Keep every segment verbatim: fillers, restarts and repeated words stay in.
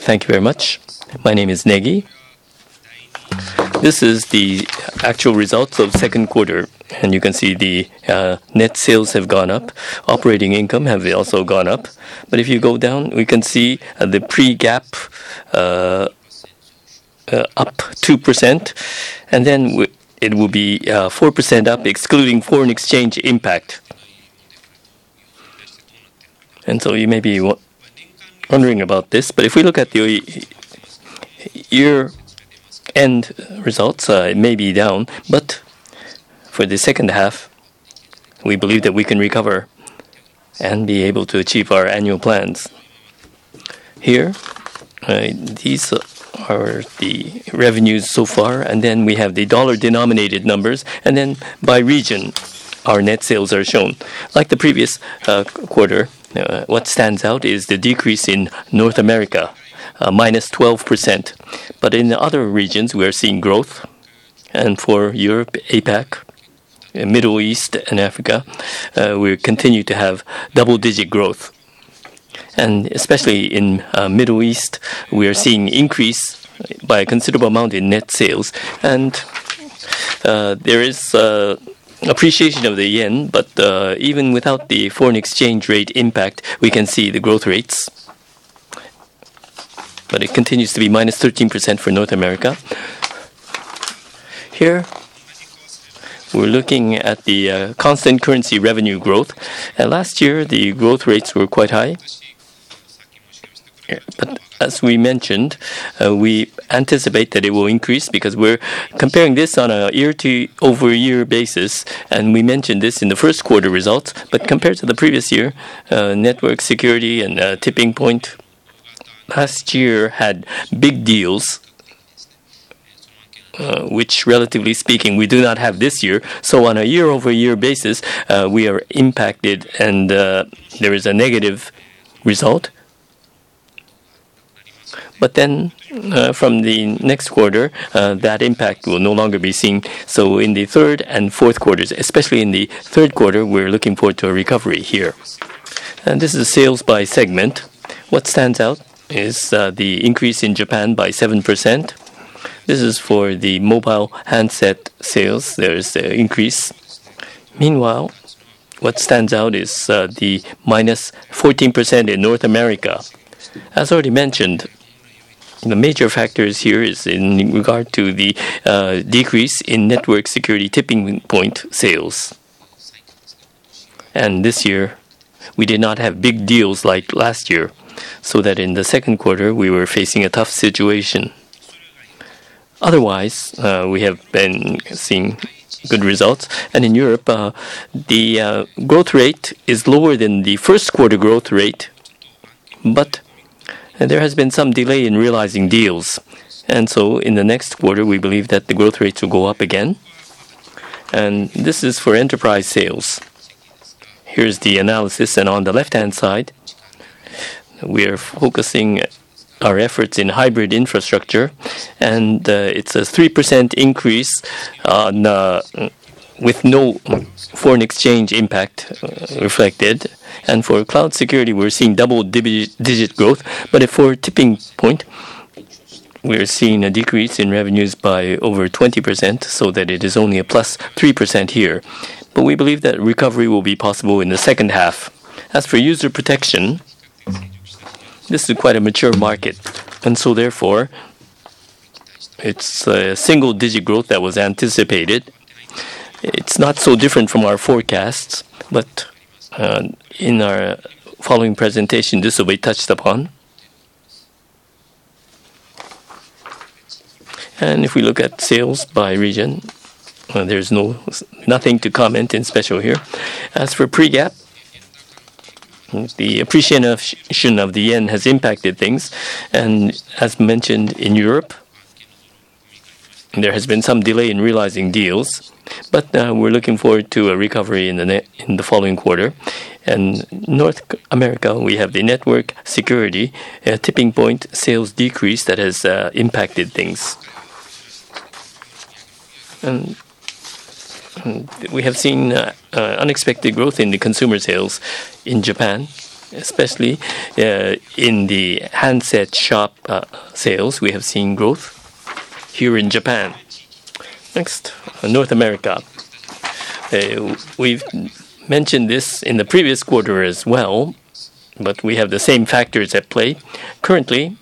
Thank you very much. My name is Negi. This is the actual results of second quarter, and you can see the uh, net sales have gone up, operating income have also gone up. But if you go down, we can see uh, the pre-gap uh, uh, up two percent, and then w it will be uh, four percent up, excluding foreign exchange impact. And so you may be wondering about this, but if we look at the year-end results, uh, it may be down, but for the second half, we believe that we can recover and be able to achieve our annual plans. Here, uh, these are the revenues so far, and then we have the dollar-denominated numbers, and then by region, our net sales are shown. Like the previous uh, quarter, uh, what stands out is the decrease in North America, uh, minus twelve percent. But in the other regions, we are seeing growth. And for Europe, APAC, Middle East, and Africa, uh, we continue to have double-digit growth. And especially in uh, Middle East, we are seeing increase by a considerable amount in net sales. And uh, there is uh, appreciation of the yen, but uh, even without the foreign exchange rate impact, we can see the growth rates. But it continues to be minus thirteen percent for North America. Here, we're looking at the uh, constant currency revenue growth. And last year, the growth rates were quite high. But as we mentioned, uh, we anticipate that it will increase because we're comparing this on a year-to-over-year basis, and we mentioned this in the first quarter results. But compared to the previous year, uh, network security and uh, tipping point last year had big deals, uh, which, relatively speaking, we do not have this year. So on a year-over-year basis, uh, we are impacted, and uh, there is a negative result. But then, uh, from the next quarter, uh, that impact will no longer be seen. So in the third and fourth quarters, especially in the third quarter, we're looking forward to a recovery here. And this is sales by segment. What stands out is uh, the increase in Japan by seven percent. This is for the mobile handset sales. There's an increase. Meanwhile, what stands out is uh, the minus fourteen percent in North America. As already mentioned, the major factors here is in regard to the uh, decrease in network security tipping point sales. And this year, we did not have big deals like last year, so that in the second quarter, we were facing a tough situation. Otherwise, uh, we have been seeing good results. And in Europe, uh, the uh, growth rate is lower than the first quarter growth rate, but and there has been some delay in realizing deals. And so in the next quarter, we believe that the growth rates will go up again. And this is for enterprise sales. Here's the analysis. And on the left-hand side, we are focusing our efforts in hybrid infrastructure. And uh, it's a three percent increase on, uh, with no foreign exchange impact uh, reflected. And for cloud security, we're seeing double-digit growth. But if for tipping point, we're seeing a decrease in revenues by over twenty percent, so that it is only a plus three percent here. But we believe that recovery will be possible in the second half. As for user protection, this is quite a mature market. And so therefore, it's a single-digit growth that was anticipated. It's not so different from our forecasts, but Uh, in our following presentation, this will be touched upon. And if we look at sales by region, uh, there's no nothing to comment in special here. As for pre-gap, the appreciation of the yen has impacted things, and as mentioned in Europe, there has been some delay in realizing deals. But uh, we're looking forward to a recovery in the ne in the following quarter. And North America, we have the network security uh, tipping point sales decrease that has uh, impacted things. And, and we have seen uh, uh, unexpected growth in the consumer sales in Japan. especially uh, in the handset shop uh, sales. We have seen growth here in Japan. Next, uh, North America. Uh, we've mentioned this in the previous quarter as well, but we have the same factors at play. Currently,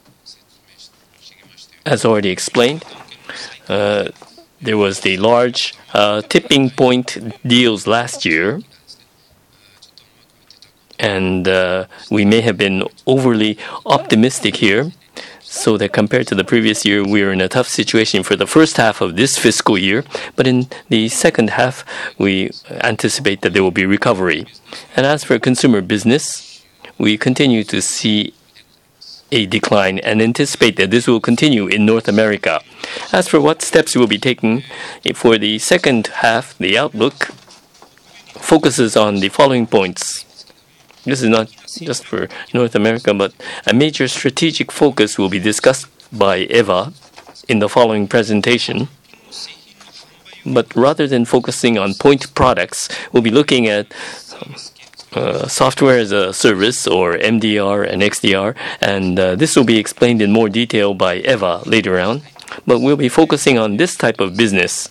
as already explained, uh, there was the large uh, tipping point deals last year, and uh, we may have been overly optimistic here, so that compared to the previous year, we are in a tough situation for the first half of this fiscal year, but in the second half, we anticipate that there will be recovery. And as for consumer business, we continue to see a decline and anticipate that this will continue in North America. As for what steps we will be taking for the second half, the outlook focuses on the following points. This is not just for North America, but a major strategic focus will be discussed by Eva in the following presentation. But rather than focusing on point products, we'll be looking at uh, software as a service, or M D R and X D R, and uh, this will be explained in more detail by Eva later on. But we'll be focusing on this type of business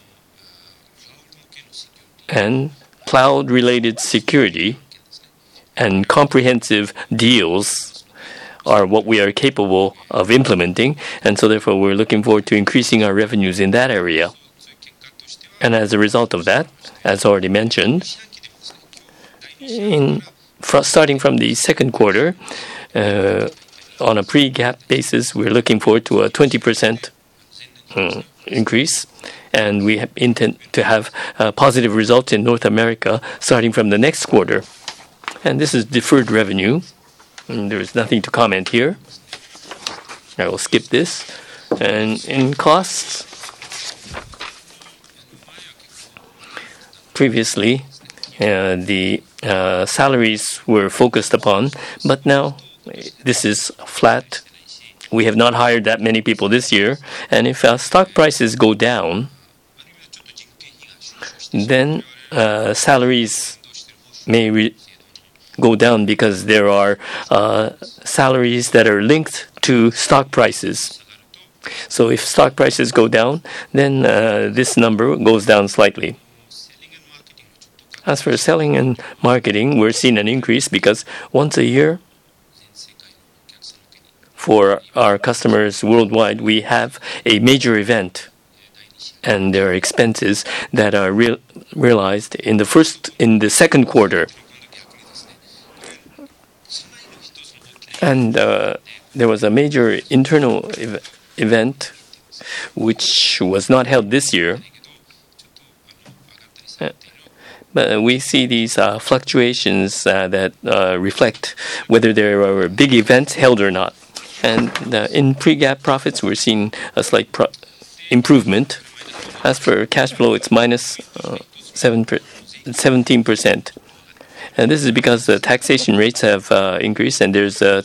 and cloud-related security and comprehensive deals are what we are capable of implementing, and so therefore we're looking forward to increasing our revenues in that area. And as a result of that, as already mentioned, in fr- starting from the second quarter, uh, on a pre-gap basis, we're looking forward to a twenty percent uh, increase, and we have intend to have uh, positive results in North America starting from the next quarter. And this is deferred revenue. And there is nothing to comment here. I will skip this. And in costs, previously, uh, the uh, salaries were focused upon, but now this is flat. We have not hired that many people this year. And if uh, stock prices go down, then uh, salaries may re- go down because there are uh, salaries that are linked to stock prices. So if stock prices go down, then uh, this number goes down slightly. As for selling and marketing, we're seeing an increase because once a year, for our customers worldwide, we have a major event, and there are expenses that are real, realized in the first, in the second quarter. And uh, there was a major internal ev- event which was not held this year. Uh, but we see these uh, fluctuations uh, that uh, reflect whether there are big events held or not. And uh, in pre-gap profits, we're seeing a slight pro- improvement. As for cash flow, it's minus uh, seven per- seventeen percent. And this is because the taxation rates have uh, increased, and there's a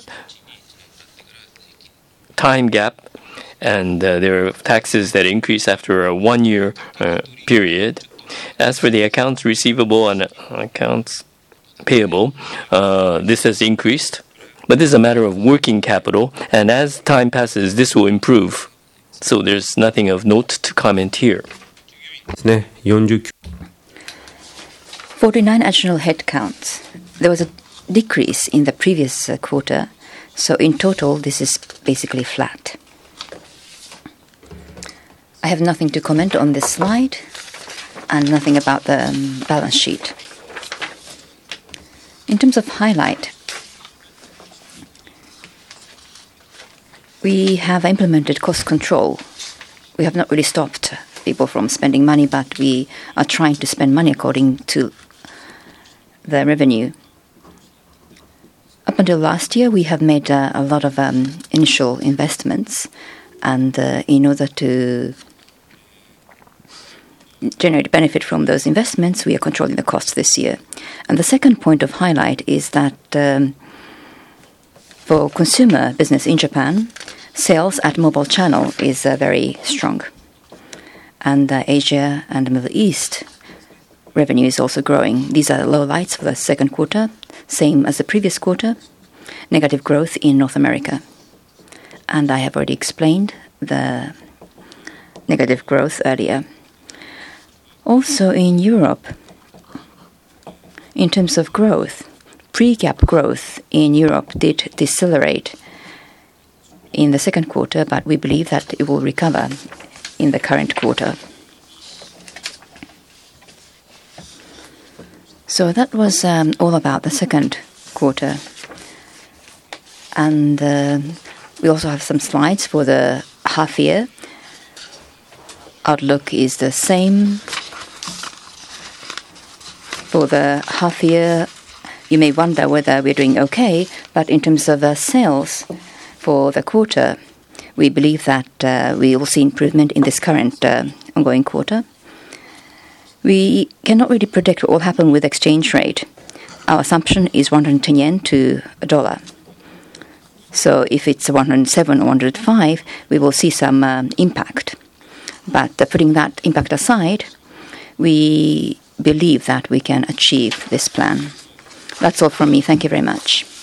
time gap, and uh, there are taxes that increase after a one-year uh, period. As for the accounts receivable and accounts payable, uh, this has increased, but this is a matter of working capital, and as time passes, this will improve. So there's nothing of note to comment here. forty-nine additional headcounts. There was a decrease in the previous uh, quarter, so in total this is basically flat. I have nothing to comment on this slide and nothing about the um, balance sheet. In terms of highlight, we have implemented cost control. We have not really stopped people from spending money, but we are trying to spend money according to the revenue. Up until last year, we have made uh, a lot of um, initial investments, and uh, in order to generate benefit from those investments, we are controlling the costs this year. And the second point of highlight is that um, for consumer business in Japan, sales at mobile channel is uh, very strong. And uh, Asia and the Middle East revenue is also growing. These are low lights for the second quarter. same as the previous quarter, negative growth in North America. And I have already explained the negative growth earlier. Also in Europe, in terms of growth, pre-gap growth in Europe did decelerate in the second quarter, but we believe that it will recover in the current quarter. So that was um, all about the second quarter. And uh, we also have some slides for the half year. Outlook is the same. For the half year, you may wonder whether we're doing okay, but in terms of uh, sales for the quarter, we believe that uh, we will see improvement in this current uh, ongoing quarter. We cannot really predict what will happen with exchange rate. Our assumption is one hundred ten yen to a dollar. So if it's one hundred seven or one hundred five, we will see some um, impact. But uh, putting that impact aside, we believe that we can achieve this plan. That's all from me. Thank you very much.